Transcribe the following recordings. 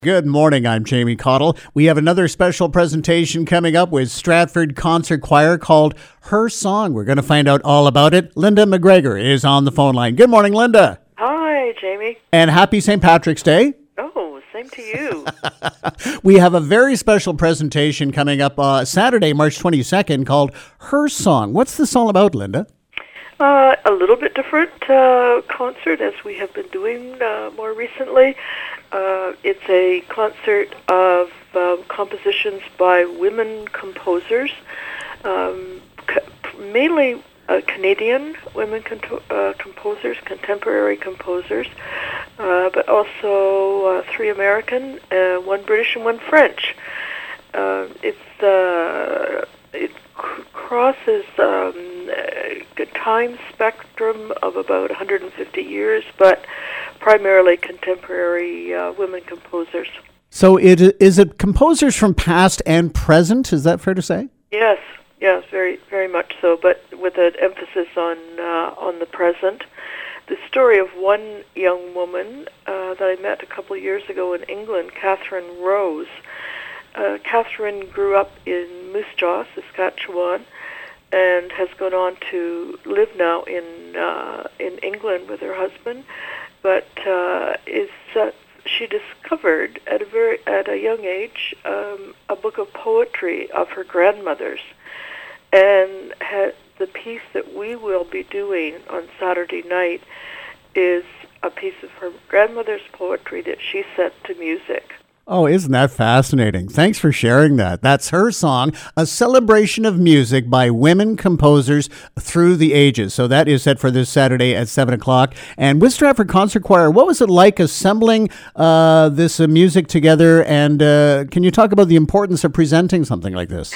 Good morning, I'm Jamie Cottle. We have another special presentation coming up with Stratford Concert Choir called Her Song. We're going to find out all about it. Linda McGregor is on the phone line. Good morning, Linda. Hi, Jamie. And happy St. Patrick's Day. Oh, same to you. We have a very special presentation coming up Saturday, March 22nd called Her Song. What's this all about, Linda? A little bit different concert as we have been doing more recently. It's a concert of compositions by women composers, mainly Canadian women composers, contemporary composers, but also 3 American, 1 British, and 1 French. It crosses a time spectrum of about 150 years, but primarily contemporary women composers. So is it composers from past and present? Is that fair to say? Yes, very, very much so, but with an emphasis on the present. The story of one young woman that I met a couple of years ago in England, Catherine Rose. Catherine grew up in Moose Jaw, Saskatchewan, and has gone on to live now in England with her husband. But she discovered at a young age a book of poetry of her grandmother's, and the piece that we will be doing on Saturday night is a piece of her grandmother's poetry that she set to music. Oh, isn't that fascinating? Thanks for sharing that. That's Her Song, a celebration of music by women composers through the ages. So that is set for this Saturday at 7 o'clock. And with Stratford Concert Choir, what was it like assembling this music together? And can you talk about the importance of presenting something like this?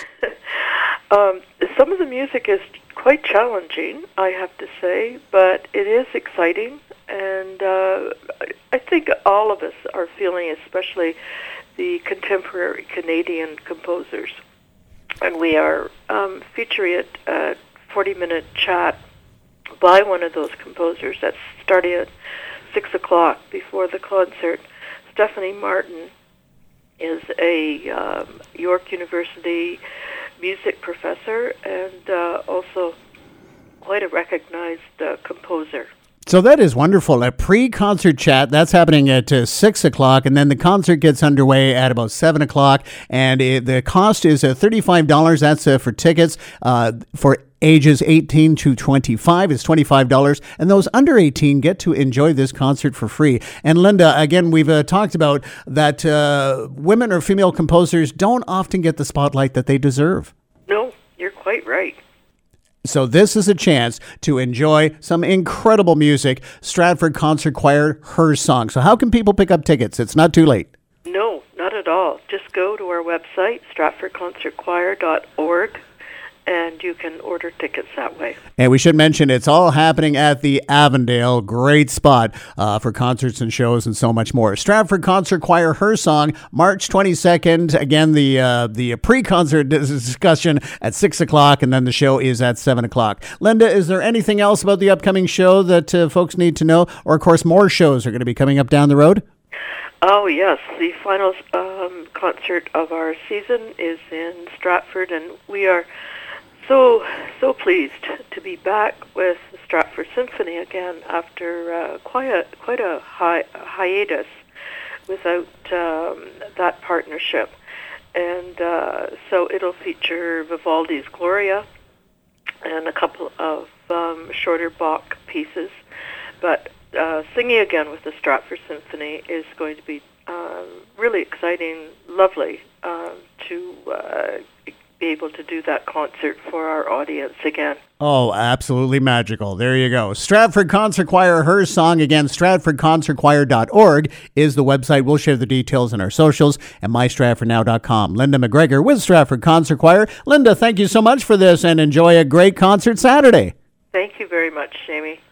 Some of the music is quite challenging, I have to say, but it is exciting. And I think all of us are feeling, especially the contemporary Canadian composers. And we are featuring a 40-minute chat by one of those composers that's starting at 6 o'clock before the concert. Stephanie Martin is a York University music professor and also quite a recognized composer. So that is wonderful. A pre-concert chat, that's happening at 6 o'clock, and then the concert gets underway at about 7 o'clock, and the cost is $35. That's for tickets for ages 18 to 25. It's $25, and those under 18 get to enjoy this concert for free. And Linda, again, we've talked about that women or female composers don't often get the spotlight that they deserve. No, you're quite right. So this is a chance to enjoy some incredible music. Stratford Concert Choir, Her Song. So how can people pick up tickets? It's not too late. No, not at all. Just go to our website, stratfordconcertchoir.org, and you can order tickets that way. And we should mention it's all happening at the Avondale. Great spot for concerts and shows and so much more. Stratford Concert Choir, Her Song, March 22nd. Again, the pre-concert discussion at 6 o'clock, and then the show is at 7 o'clock. Linda, is there anything else about the upcoming show that folks need to know? Or, of course, more shows are going to be coming up down the road? Oh, yes. The final concert of our season is in Stratford, and we are so pleased to be back with the Stratford Symphony again after quite a hiatus without that partnership. And so it'll feature Vivaldi's Gloria and a couple of shorter Bach pieces. But singing again with the Stratford Symphony is going to be really exciting, lovely to be able to do that concert for our audience again. Oh, absolutely magical. There you go. Stratford Concert Choir, Her Song. Again, stratfordconcertchoir.org is the website. We'll share the details in our socials and mystratfordnow.com. Linda McGregor with Stratford Concert Choir. Linda, thank you so much for this and enjoy a great concert Saturday. Thank you very much, Jamie.